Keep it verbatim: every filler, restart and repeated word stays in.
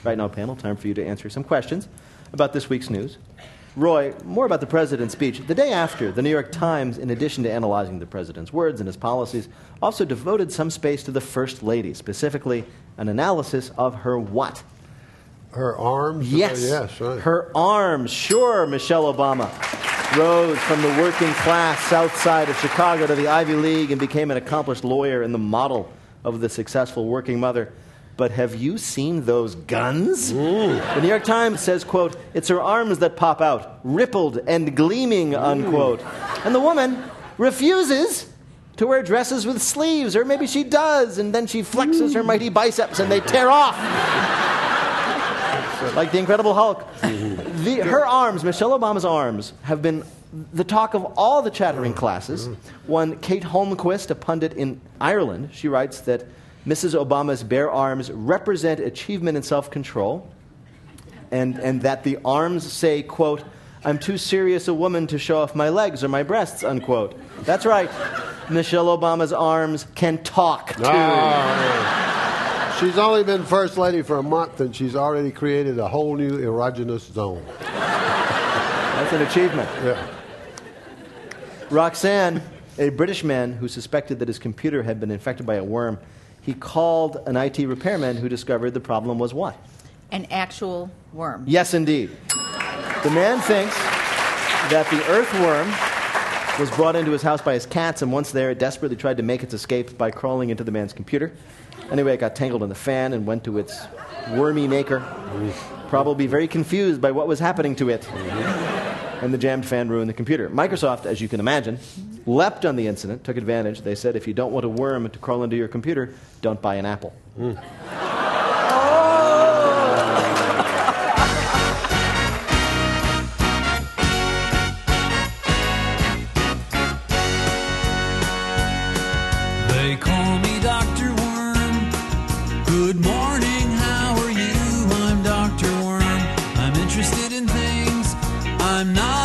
Right now, panel, time for you to answer some questions about this week's news. Roy, more about the president's speech. The day after, the New York Times, in addition to analyzing the president's words and his policies, also devoted some space to the First Lady, specifically an analysis of her what? Her arms? Yes. Uh, yes, right. Her arms. Sure, Michelle Obama rose from the working class south side of Chicago to the Ivy League and became an accomplished lawyer and the model of the successful working mother. But have you seen those guns? Ooh. The New York Times says, quote, it's her arms that pop out, rippled and gleaming, unquote. And the woman refuses to wear dresses with sleeves, or maybe she does, and then she flexes her mighty biceps and they tear off. Like the Incredible Hulk. The, her arms, Michelle Obama's arms, have been the talk of all the chattering classes. One, Kate Holmquist, a pundit in Ireland, she writes that Missus Obama's bare arms represent achievement and self-control, and, and that the arms say, quote, I'm too serious a woman to show off my legs or my breasts, unquote. That's right. Michelle Obama's arms can talk, too. Oh, she's only been First Lady for a month, and she's already created a whole new erogenous zone. That's an achievement. Yeah. Roxanne, a British man who suspected that his computer had been infected by a worm, he called an I T repairman who discovered the problem was what? An actual worm. Yes, indeed. The man thinks that the earthworm was brought into his house by his cats, and once there, it desperately tried to make its escape by crawling into the man's computer. Anyway, it got tangled in the fan and went to its wormy maker, probably very confused by what was happening to it. And the jammed fan ruined the computer. Microsoft, as you can imagine, leapt on the incident, took advantage. They said, if you don't want a worm to crawl into your computer, don't buy an Apple. Mm. They call me Doctor Worm. Good morning, how are you? I'm Doctor Worm. I'm interested in things I'm not